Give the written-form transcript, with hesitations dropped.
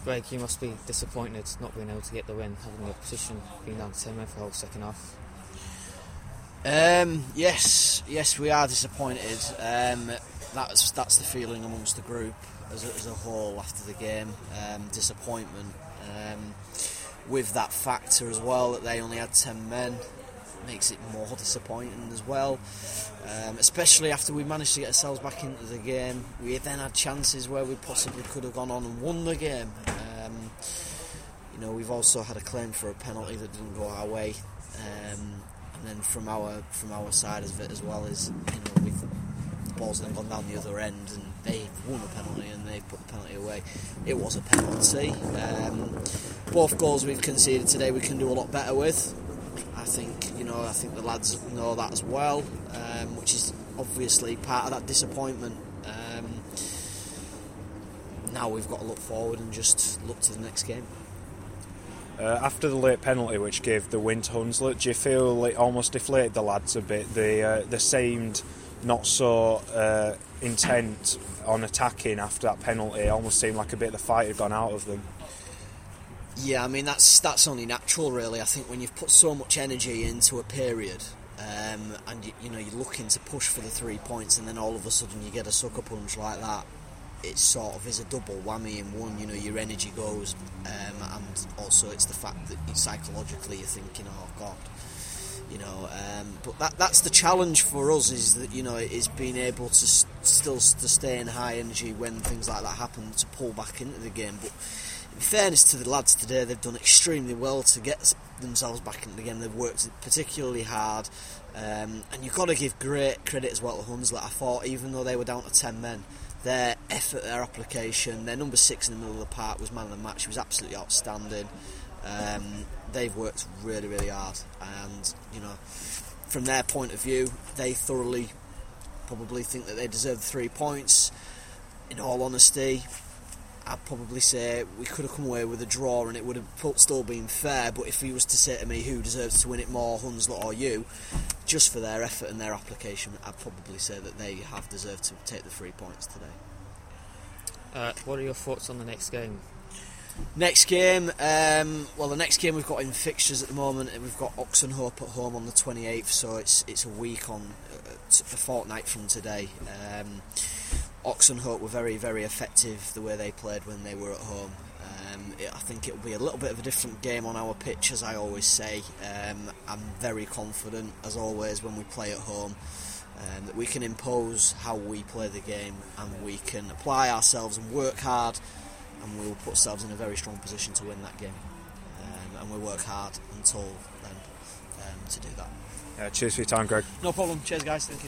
Greg, you must be disappointed not being able to get the win, having the opposition being down 10 men for the whole second half. Yes, we are disappointed. That's the feeling amongst the group as a whole after the game. Disappointment. With that factor as well that they only had 10 men, makes it more disappointing as well. Especially after we managed to get ourselves back into the game. We then had chances where we possibly could have gone on and won the game. We've also had a claim for a penalty that didn't go our way. And then from our side of it as well is, the ball's then gone down the other end and they've won a penalty and they've put the penalty away. It was a penalty. Both goals we've conceded today we can do a lot better with. I think the lads know that as well, which is obviously part of that disappointment. Now we've got to look forward and just look to the next game. After the late penalty, which gave the win to Hunslet, do you feel it almost deflated the lads a bit? They seemed not so intent on attacking after that penalty. It almost seemed like a bit of the fight had gone out of them. Yeah, I mean that's only natural, really. I think when you've put so much energy into a period, and you're looking to push for the 3 points, and then all of a sudden you get a sucker punch like that, it sort of is a double whammy in one. Your energy goes, and also it's the fact that psychologically you're thinking, oh God, but that's the challenge for us, is that is being able to still to stay in high energy when things like that happen, to pull back into the game. But in fairness to the lads today, they've done extremely well to get themselves back into the game. They've worked particularly hard, and you've got to give great credit as well to Hunslet. I thought, even though they were down to 10 men, their effort, their application, their number 6 in the middle of the park was man of the match. He was absolutely outstanding. They've worked really, really hard, and from their point of view, they thoroughly probably think that they deserve the 3 points. In all honesty, I'd probably say we could have come away with a draw and it would have still been fair, but if he was to say to me who deserves to win it more, Hunslet or you, just for their effort and their application, I'd probably say that they have deserved to take the 3 points today. What are your thoughts on the next game? Next game, the next game we've got in fixtures at the moment, we've got Oxenhope at home on the 28th, so it's a week on, a fortnight from today. Oxenhope were very, very effective the way they played when they were at home. I think it'll be a little bit of a different game on our pitch, as I always say. I'm very confident, as always, when we play at home, that we can impose how we play the game, and we can apply ourselves and work hard, and we'll put ourselves in a very strong position to win that game. And we'll work hard until then to do that. Cheers for your time, Greg. No problem. Cheers, guys. Thank you.